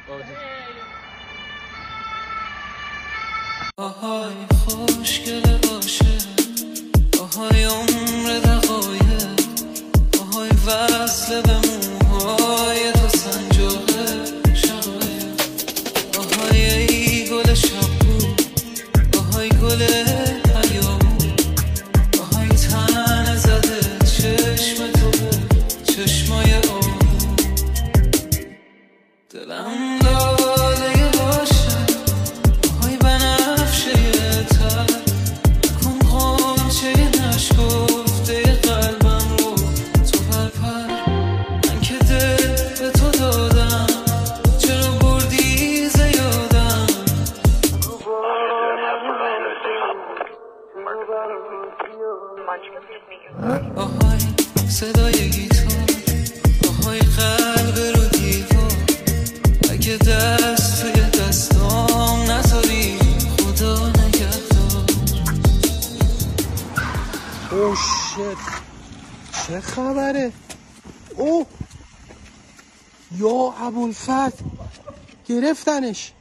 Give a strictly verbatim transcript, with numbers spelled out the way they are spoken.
آهای خوشگل عاشق، آهای عمر دقایق، آهای وصل به موهای تو سنجاق شقایق، آهای ای گل شبگو، آهای گل حیامو، آهای تن زده چشم تو به چشمای آهو، دلم لاله باشه آهای بنفشه تر، نکن غنچه نشکفته قلبم رو تو پرپر، من که دل به تو دادم چرا بردی زیادم. آهای صدای گیتار، آهای قلب رو دیوار، اگه دست توی دستام نذاری خدا نگهدار. اوه شت، چه خبره؟ اوه یا ابوالفضل گرفتنش.